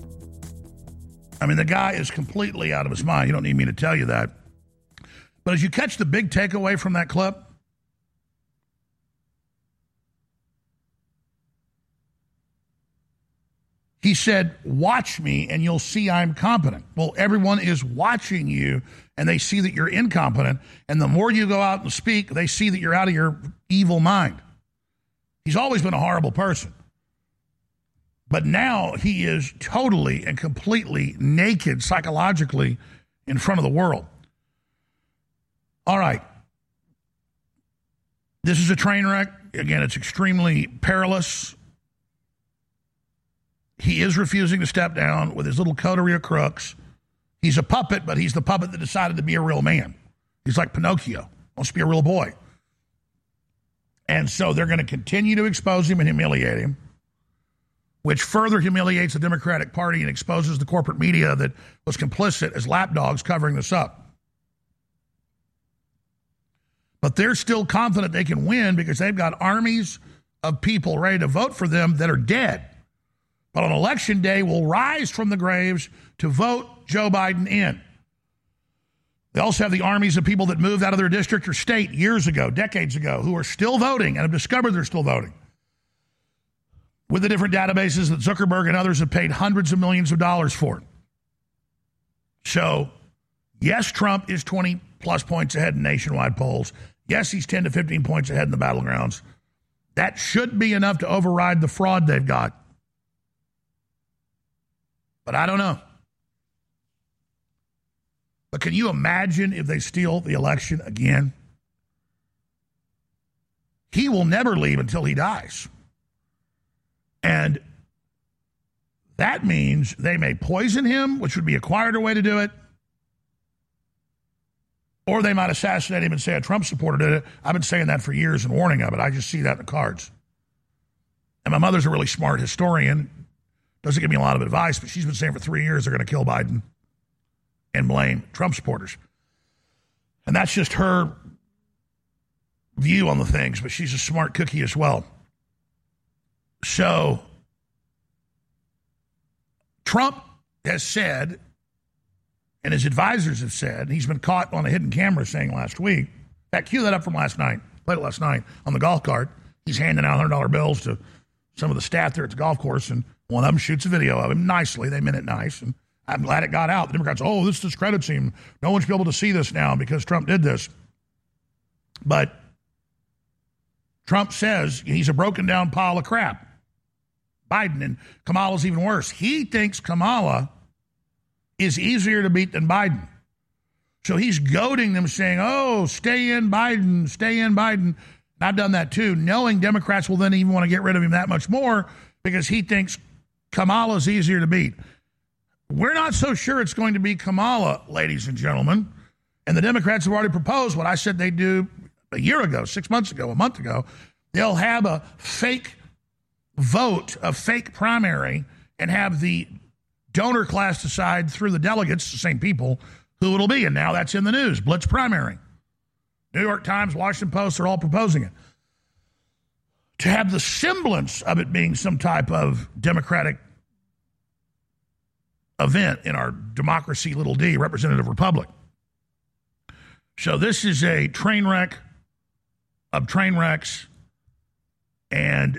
I mean, the guy is completely out of his mind. You don't need me to tell you that. But as you catch the big takeaway from that clip, he said, watch me and you'll see I'm competent. Well, everyone is watching you and they see that you're incompetent. And the more you go out and speak, they see that you're out of your evil mind. He's always been a horrible person. But now he is totally and completely naked psychologically in front of the world. All right. This is a train wreck. Again, it's extremely perilous. He is refusing to step down with his little coterie of crooks. He's a puppet, but he's the puppet that decided to be a real man. He's like Pinocchio, wants to be a real boy. And so they're going to continue to expose him and humiliate him, which further humiliates the Democratic Party and exposes the corporate media that was complicit as lapdogs covering this up. But they're still confident they can win because they've got armies of people ready to vote for them that are dead. But on election day will rise from the graves to vote Joe Biden in. They also have the armies of people that moved out of their district or state years ago, decades ago, who are still voting and have discovered they're still voting. With the different databases that Zuckerberg and others have paid hundreds of millions of dollars for. So, yes, Trump is twenty plus points ahead in nationwide polls. Yes, he's ten to fifteen points ahead in the battlegrounds. That should be enough to override the fraud they've got. But I don't know. But can you imagine if they steal the election again? He will never leave until he dies. And that means they may poison him, which would be a quieter way to do it. Or they might assassinate him and say a Trump supporter did it. I've been saying that for years and warning of it. I just see that in the cards. And my mother's a really smart historian. Doesn't give me a lot of advice, but she's been saying for three years they're going to kill Biden and blame Trump supporters. And that's just her view on the things, but she's a smart cookie as well. So, Trump has said, and his advisors have said, he's been caught on a hidden camera saying last week, in fact, cue that up from last night, played it last night on the golf cart. He's handing out one hundred dollar bills to some of the staff there at the golf course, and one of them shoots a video of him nicely. They meant it nice, and I'm glad it got out. The Democrats, oh, this discredits him. No one should be able to see this now because Trump did this. But Trump says he's a broken down pile of crap. Biden, and Kamala's even worse. He thinks Kamala is easier to beat than Biden. So he's goading them, saying, oh, stay in Biden, stay in Biden. And I've done that too, knowing Democrats will then even want to get rid of him that much more because he thinks Kamala's easier to beat. We're not so sure it's going to be Kamala, ladies and gentlemen. And the Democrats have already proposed what I said they'd do a year ago, six months ago, a month ago. They'll have a fake vote, a fake primary, and have the donor class decide through the delegates, the same people, who it'll be. And now that's in the news, Blitz primary. New York Times, Washington Post, are all proposing it. To have the semblance of it being some type of Democratic event in our democracy, little d, representative republic. So this is a train wreck of train wrecks, and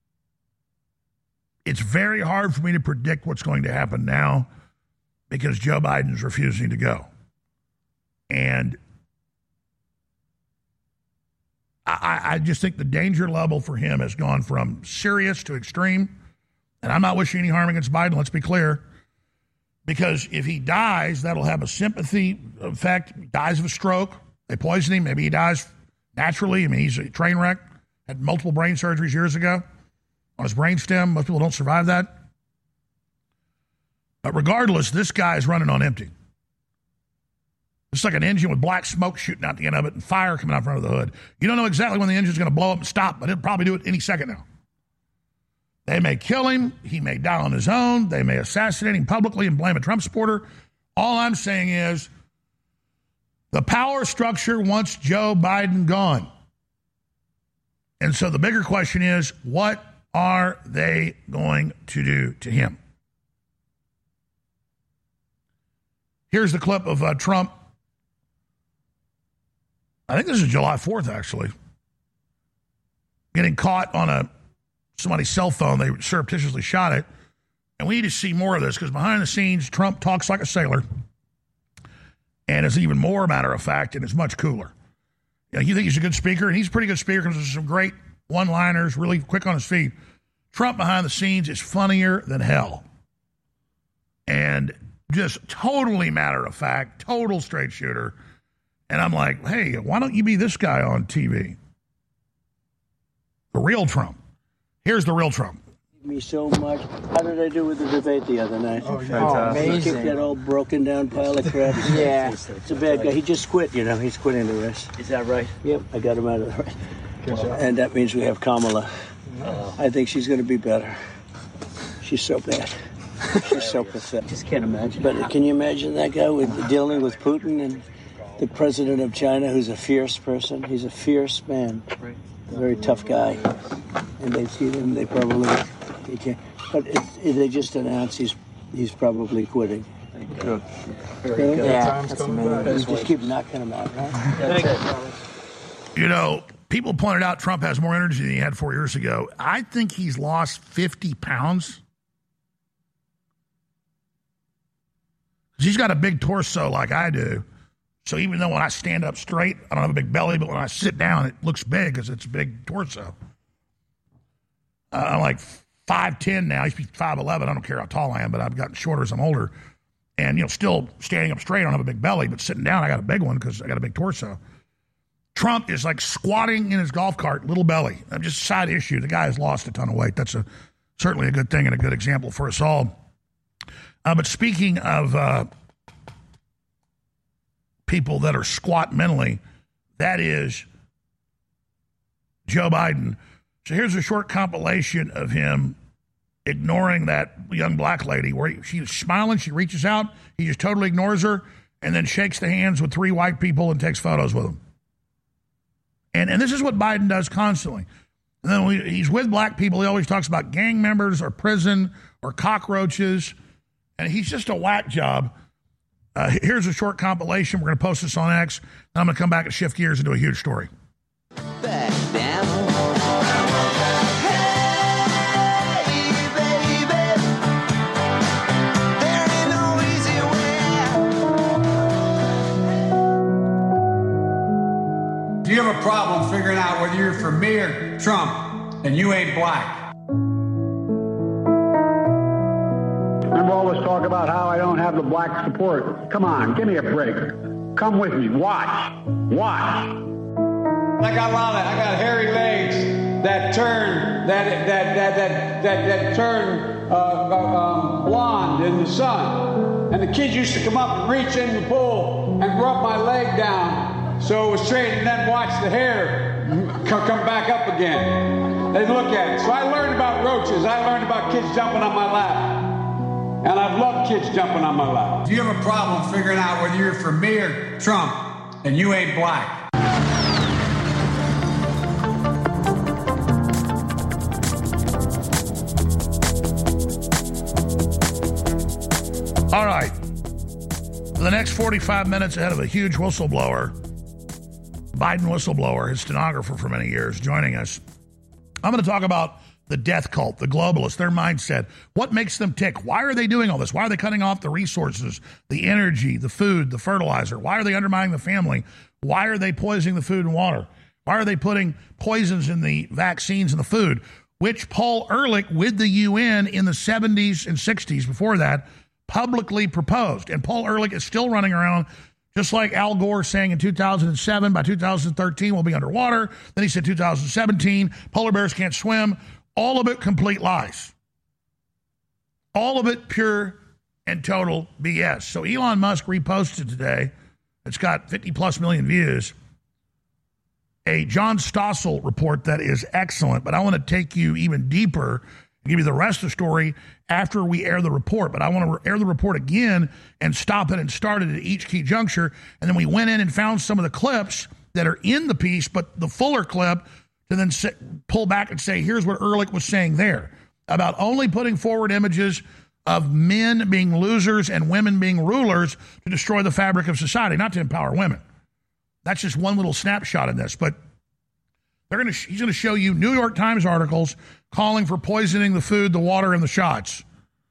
it's very hard for me to predict what's going to happen now because Joe Biden's refusing to go. And I, I just think the danger level for him has gone from serious to extreme. And I'm not wishing any harm against Biden, let's be clear. Because if he dies, that'll have a sympathy effect. He dies of a stroke. They poison him. Maybe he dies naturally. I mean, he's a train wreck. Had multiple brain surgeries years ago on his brainstem. Most people don't survive that. But regardless, this guy's running on empty. It's like an engine with black smoke shooting out the end of it and fire coming out front of the hood. You don't know exactly when the engine's going to blow up and stop, but it'll probably do it any second now. They may kill him. He may die on his own. They may assassinate him publicly and blame a Trump supporter. All I'm saying is the power structure wants Joe Biden gone. And so the bigger question is, what are they going to do to him? Here's the clip of uh, Trump. I think this is July fourth, actually. Getting caught on a somebody's cell phone. They surreptitiously shot it. And we need to see more of this because behind the scenes, Trump talks like a sailor and is even more matter of fact and is much cooler. You know, you think he's a good speaker, and he's a pretty good speaker because there's some great one-liners, really quick on his feet. Trump behind the scenes is funnier than hell. And just totally matter of fact, total straight shooter. And I'm like, hey, why don't you be this guy on T V? The real Trump. Here's the real Trump. Me so much. How did I do with the debate the other night? Oh, fantastic. He kicked that old broken down pile of crap. Yeah. It's a bad guy. He just quit, you know. He's quitting the race. Is that right? Yep, I got him out of the race. Well, and that means we have Kamala. Oh. I think she's going to be better. She's so bad. She's so pathetic. Just can't imagine. But can you imagine that guy with dealing with Putin and the president of China, who's a fierce person? He's a fierce man. Right. A very tough guy. And they see him, they probably, he can't. But it, it, they just announced he's he's probably quitting. Good. Very good. good. Yeah, that's amazing. You just keep knocking him out, right? That's it. You know, people pointed out Trump has more energy than he had four years ago. I think he's lost fifty pounds. He's got a big torso like I do. So even though when I stand up straight, I don't have a big belly, but when I sit down, it looks big because it's a big torso. Uh, I'm like five ten now. I used to be five eleven. I don't care how tall I am, but I've gotten shorter as I'm older. And, you know, still standing up straight, I don't have a big belly, but sitting down, I got a big one because I got a big torso. Trump is like squatting in his golf cart, little belly. I'm just a side issue. The guy has lost a ton of weight. That's a certainly a good thing and a good example for us all. Uh, but speaking of uh, people that are squat mentally, that is Joe Biden. So here's a short compilation of him ignoring that young black lady where he, she's smiling, she reaches out, he just totally ignores her, and then shakes the hands with three white people and takes photos with them. And and this is what Biden does constantly. And then when he's with black people, he always talks about gang members or prison or cockroaches, and he's just a whack job. Uh, here's a short compilation. We're going to post this on X, and I'm going to come back and shift gears and do a huge story. Back down. you're for me or Trump, and you ain't black. Remember all this talk about how I don't have the black support? Come on, give me a break. Come with me. Watch. Watch. I got a lot of, I got hairy legs that turn, that that that that that, that turn uh, um, blonde in the sun. And the kids used to come up and reach in the pool and rub my leg down so it was straight, and then watch the hair come back up again. They'd look at it. So I learned about roaches. I learned about kids jumping on my lap. And I've loved kids jumping on my lap. If you have a problem figuring out whether you're for me or Trump, and you ain't black. All right. For the next forty-five minutes ahead of a huge whistleblower, Biden whistleblower, his stenographer for many years, joining us, I'm going to talk about the death cult, the globalists, their mindset. What makes them tick? Why are they doing all this? Why are they cutting off the resources, the energy, the food, the fertilizer? Why are they undermining the family? Why are they poisoning the food and water? Why are they putting poisons in the vaccines and the food? Which Paul Ehrlich with the U N in the seventies and sixties, before that, publicly proposed. And Paul Ehrlich is still running around, just like Al Gore saying in two thousand seven, by two thousand thirteen, we'll be underwater. Then he said two thousand seventeen, polar bears can't swim. All of it complete lies. All of it pure and total B S. So Elon Musk reposted today, it's got fifty plus million views, a John Stossel report that is excellent, but I want to take you even deeper and give you the rest of the story after we air the report. But I want to air the report again and stop it and start it at each key juncture. And then we went in and found some of the clips that are in the piece, but the fuller clip, to then sit, pull back and say, here's what Ehrlich was saying there about only putting forward images of men being losers and women being rulers to destroy the fabric of society, not to empower women. That's just one little snapshot in this. But they're going to, he's going to show you New York Times articles calling for poisoning the food, the water, and the shots.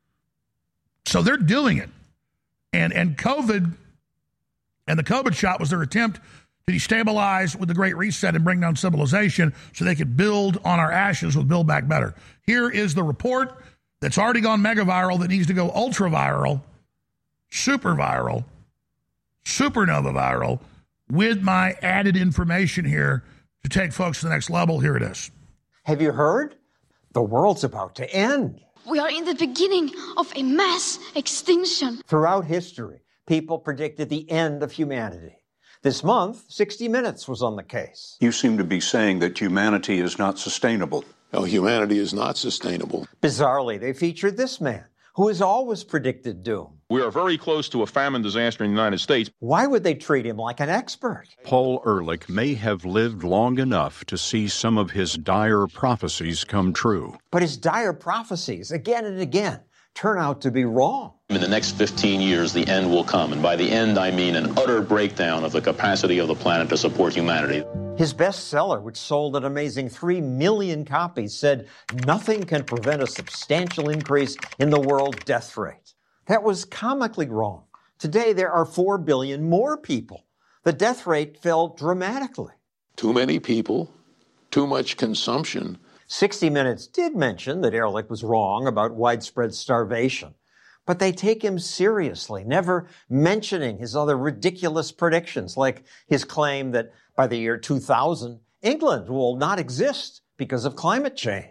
So they're doing it. And, and COVID and the COVID shot was their attempt to destabilize with the Great Reset and bring down civilization so they could build on our ashes with Build Back Better. Here is the report that's already gone mega viral that needs to go ultra viral, super viral, supernova viral, with my added information here to take folks to the next level. Here it is. Have you heard? The world's about to end. We are in the beginning of a mass extinction. Throughout history, people predicted the end of humanity. This month, sixty minutes was on the case. You seem to be saying that humanity is not sustainable. No, humanity is not sustainable. Bizarrely, they featured this man, who has always predicted doom. We are very close to a famine disaster in the United States. Why would they treat him like an expert? Paul Ehrlich may have lived long enough to see some of his dire prophecies come true. But his dire prophecies, again and again, turn out to be wrong. In the next fifteen years, the end will come. And by the end, I mean an utter breakdown of the capacity of the planet to support humanity. His bestseller, which sold an amazing three million copies, said nothing can prevent a substantial increase in the world death rate. That was comically wrong. Today, there are four billion more people. The death rate fell dramatically. Too many people, too much consumption. sixty minutes did mention that Ehrlich was wrong about widespread starvation, but they take him seriously, never mentioning his other ridiculous predictions, like his claim that by the year two thousand, England will not exist because of climate change.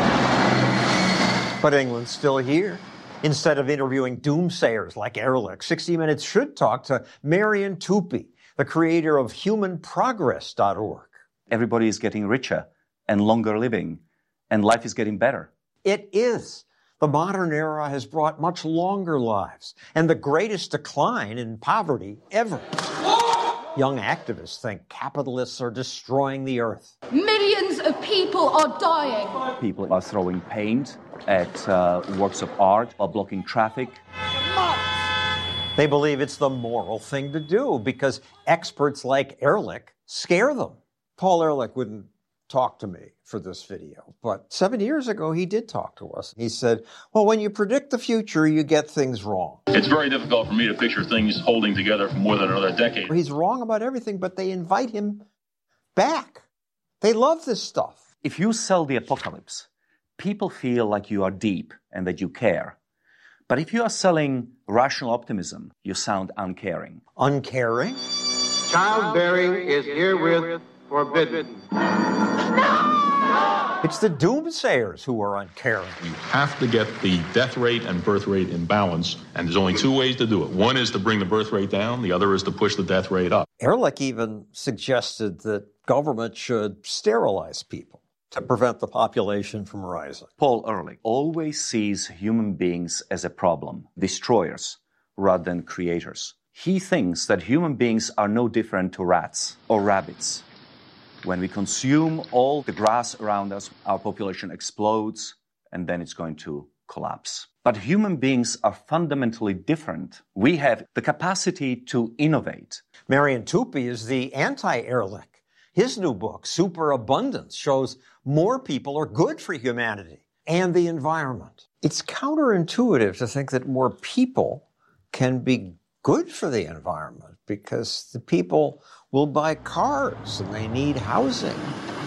But England's still here. Instead of interviewing doomsayers like Ehrlich, sixty minutes should talk to Marian Tupy, the creator of human progress dot org. Everybody is getting richer and longer living, and life is getting better. It is. The modern era has brought much longer lives and the greatest decline in poverty ever. Young activists think capitalists are destroying the earth. Millions of people are dying. People are throwing paint at uh, works of art while blocking traffic. They believe it's the moral thing to do because experts like Ehrlich scare them. Paul Ehrlich wouldn't talk to me for this video, but seven years ago he did talk to us. He said, well, when you predict the future, you get things wrong. It's very difficult for me to picture things holding together for more than another decade. He's wrong about everything, but they invite him back. They love this stuff. If you sell the apocalypse, people feel like you are deep and that you care. But if you are selling rational optimism, you sound uncaring. Uncaring? Childbearing is herewith forbidden. It's the doomsayers who are uncaring. You have to get the death rate and birth rate in balance, and there's only two ways to do it. One is to bring the birth rate down, the other is to push the death rate up. Ehrlich even suggested that government should sterilize people to prevent the population from rising. Paul Ehrlich always sees human beings as a problem, destroyers, rather than creators. He thinks that human beings are no different to rats or rabbits. When we consume all the grass around us, our population explodes, and then it's going to collapse. But human beings are fundamentally different. We have the capacity to innovate. Marian Tupy is the anti-Ehrlich. His new book, Superabundance, shows more people are good for humanity and the environment. It's counterintuitive to think that more people can be good for the environment because the people will buy cars and they need housing.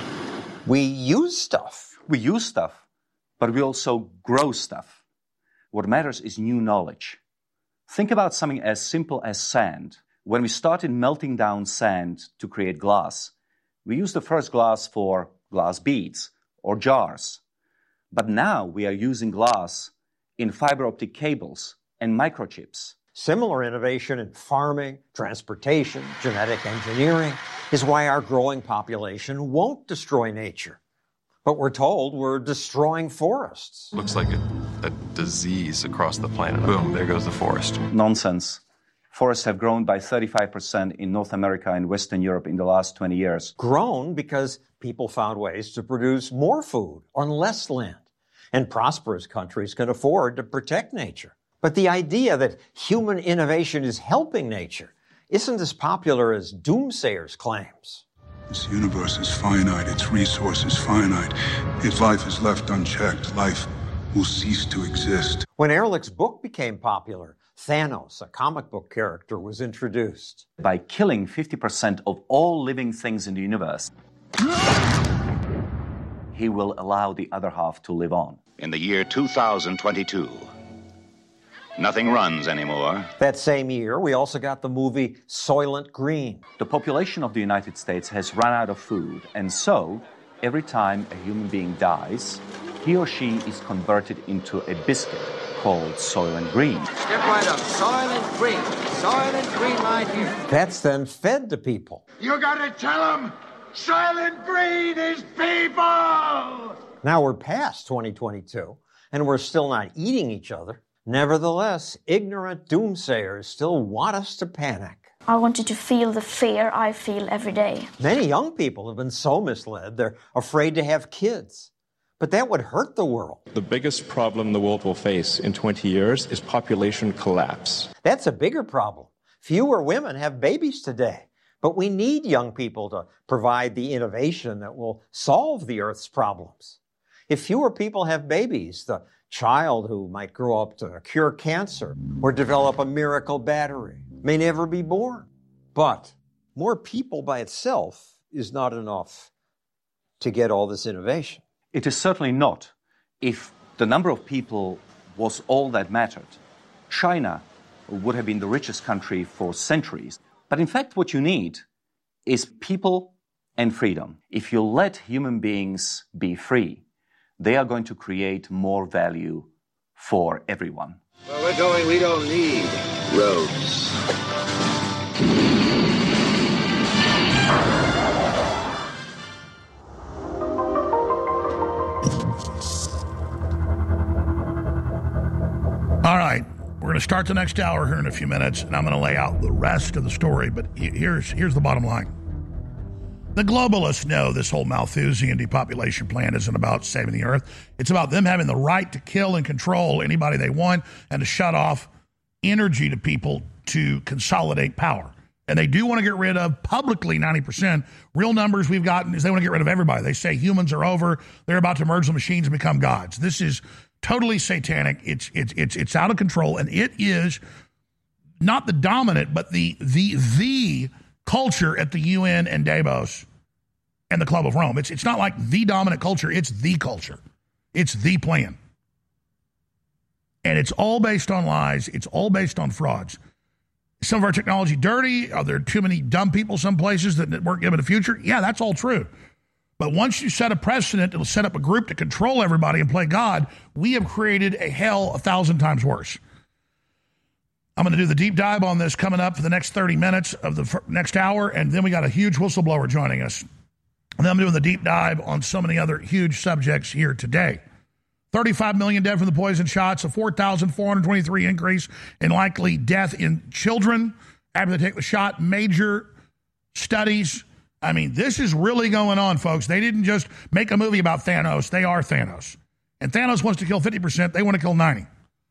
We use stuff. We use stuff, but we also grow stuff. What matters is new knowledge. Think about something as simple as sand. When we started melting down sand to create glass, we used the first glass for glass beads or jars. But now we are using glass in fiber optic cables and microchips. Similar innovation in farming, transportation, genetic engineering is why our growing population won't destroy nature. But we're told we're destroying forests. Looks like a, a disease across the planet. Boom, there goes the forest. Nonsense. Forests have grown by thirty-five percent in North America and Western Europe in the last twenty years. Grown because people found ways to produce more food on less land. And prosperous countries can afford to protect nature. But the idea that human innovation is helping nature isn't as popular as doomsayers' claims. This universe is finite, its resources finite. If life is left unchecked, life will cease to exist. When Ehrlich's book became popular, Thanos, a comic book character, was introduced. By killing fifty percent of all living things in the universe, he will allow the other half to live on. In the year two thousand twenty-two, nothing runs anymore. That same year, we also got the movie Soylent Green. The population of the United States has run out of food, and so every time a human being dies, he or she is converted into a biscuit called Soylent Green. Step right up. Soylent Green. Soylent Green right here. That's then fed to people. You gotta tell them Soylent Green is people! Now we're past twenty twenty-two, and we're still not eating each other. Nevertheless, ignorant doomsayers still want us to panic. I want you to feel the fear I feel every day. Many young people have been so misled, they're afraid to have kids. But that would hurt the world. The biggest problem the world will face in twenty years is population collapse. That's a bigger problem. Fewer women have babies today. But we need young people to provide the innovation that will solve the Earth's problems. If fewer people have babies, the child who might grow up to cure cancer or develop a miracle battery may never be born. But more people by itself is not enough to get all this innovation. It is certainly not. If the number of people was all that mattered, China would have been the richest country for centuries. But in fact, what you need is people and freedom. If you let human beings be free, they are going to create more value for everyone. Where we're going, we don't need roads. All right, we're going to start the next hour here in a few minutes, and I'm going to lay out the rest of the story, but here's here's the bottom line. The globalists know this whole Malthusian depopulation plan isn't about saving the earth. It's about them having the right to kill and control anybody they want and to shut off energy to people to consolidate power. And they do want to get rid of publicly ninety percent. Real numbers we've gotten is they want to get rid of everybody. They say humans are over. They're about to merge the machines and become gods. This is totally satanic. It's it's it's it's out of control, and it is not the dominant, but the the the culture at the U N and Davos and the Club of Rome. It's, it's not like the dominant culture. It's the culture. It's the plan. And it's all based on lies. It's all based on frauds. Is some of our technology dirty? Are there too many dumb people some places that, that weren't given a future? Yeah, that's all true. But once you set a precedent, it'll set up a group to control everybody and play God. We have created a hell a thousand times worse. I'm going to do the deep dive on this coming up for the next thirty minutes of the f- next hour, and then we got a huge whistleblower joining us. And then I'm doing the deep dive on so many other huge subjects here today. thirty-five million dead from the poison shots, a four thousand four hundred twenty-three increase in likely death in children after they take the shot. Major studies. I mean, this is really going on, folks. They didn't just make a movie about Thanos. They are Thanos. And Thanos wants to kill fifty percent. They want to kill ninety.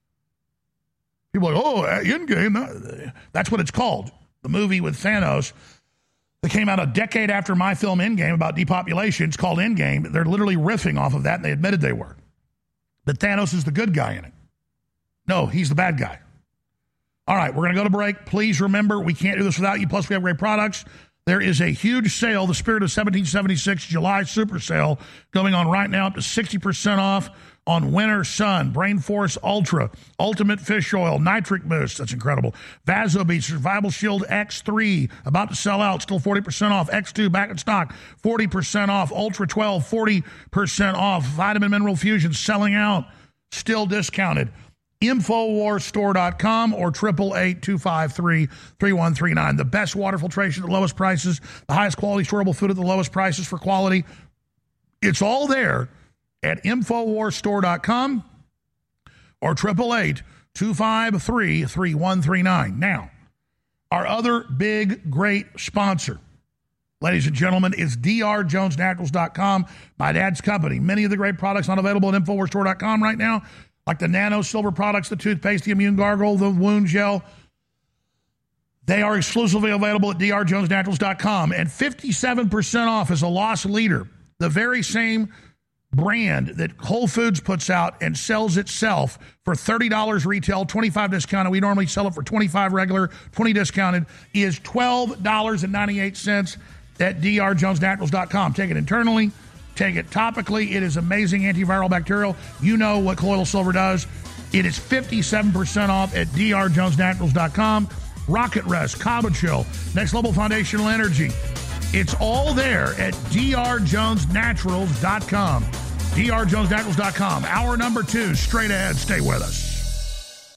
People are like, oh, Endgame. That's what it's called. The movie with Thanos that came out a decade after my film Endgame about depopulation. It's called Endgame. They're literally riffing off of that, and they admitted they were. That Thanos is the good guy in it. No, he's the bad guy. All right, we're going to go to break. Please remember, we can't do this without you. Plus, we have great products. There is a huge sale, the Spirit of seventeen seventy-six July Super Sale, going on right now, up to sixty percent off on Winter Sun, Brain Force Ultra, Ultimate Fish Oil, Nitric Boost, that's incredible, VasoBeat, Survival Shield X three, about to sell out, still forty percent off, X two back in stock, forty percent off, Ultra twelve, forty percent off, Vitamin Mineral Fusion selling out, still discounted. Infowars Store dot com or eight eight eight, two five three, three one three nine. The best water filtration at the lowest prices, the highest quality storable food at the lowest prices for quality. It's all there at Infowars Store dot com or eight eight eight, two five three, three one three nine. Now, our other big, great sponsor, ladies and gentlemen, is D R Jones Naturals dot com, my dad's company. Many of the great products not available at Infowars Store dot com right now, like the nano silver products, the toothpaste, the immune gargle, the wound gel. They are exclusively available at D R Jones Naturals dot com. And fifty-seven percent off is a loss leader. The very same brand that Whole Foods puts out and sells itself for thirty dollars retail, twenty-five dollars discounted. We normally sell it for twenty-five dollars regular, twenty dollars discounted, is twelve dollars and ninety-eight cents at D R Jones Naturals dot com. Take it internally. Take it topically. It is amazing antiviral bacterial. You know what colloidal silver does. It is fifty-seven percent off at D R Jones Naturals dot com. Rocket Rest, Kaba Chill, Next Level Foundational Energy. It's all there at D R Jones Naturals dot com. D R Jones Naturals dot com. Hour number two, straight ahead. Stay with us.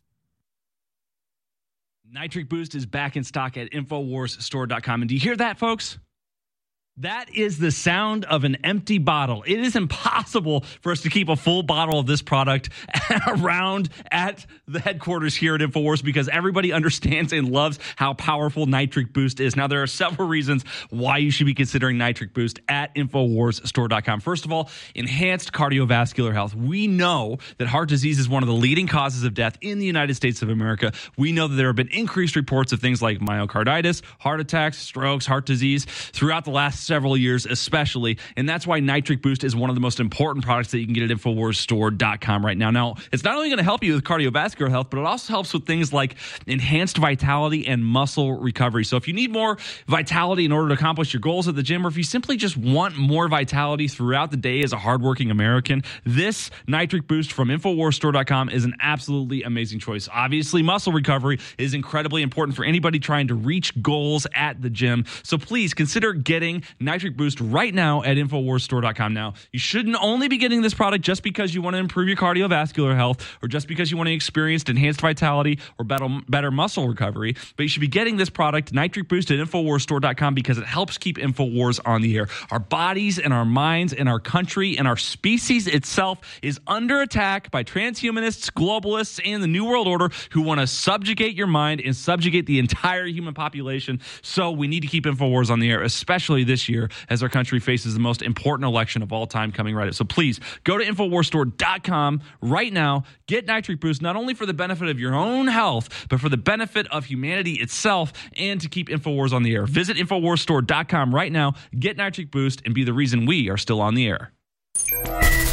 Nitric Boost is back in stock at Infowars Store dot com. And do you hear that, folks? That is the sound of an empty bottle. It is impossible for us to keep a full bottle of this product around at the headquarters here at InfoWars because everybody understands and loves how powerful Nitric Boost is. Now, there are several reasons why you should be considering Nitric Boost at Infowars Store dot com. First of all, enhanced cardiovascular health. We know that heart disease is one of the leading causes of death in the United States of America. We know that there have been increased reports of things like myocarditis, heart attacks, strokes, heart disease throughout the last several years especially, and that's why Nitric Boost is one of the most important products that you can get at Infowars Store dot com right now. Now, it's not only going to help you with cardiovascular health, but it also helps with things like enhanced vitality and muscle recovery. So if you need more vitality in order to accomplish your goals at the gym, or if you simply just want more vitality throughout the day as a hardworking American, this Nitric Boost from Infowars Store dot com is an absolutely amazing choice. Obviously, muscle recovery is incredibly important for anybody trying to reach goals at the gym. So please consider getting Nitric Boost right now at Infowars Store dot com. Now, you shouldn't only be getting this product just because you want to improve your cardiovascular health or just because you want to experience enhanced vitality or better, better muscle recovery, but you should be getting this product, Nitric Boost, at Infowars Store dot com because it helps keep InfoWars on the air. Our bodies and our minds and our country and our species itself is under attack by transhumanists, globalists, and the New World Order who want to subjugate your mind and subjugate the entire human population. So we need to keep InfoWars on the air, especially this year as our country faces the most important election of all time coming right up. So please go to Infowars Store dot com right now. Get Nitric Boost, not only for the benefit of your own health, but for the benefit of humanity itself and to keep InfoWars on the air. Visit Infowars Store dot com right now. Get Nitric Boost and be the reason we are still on the air.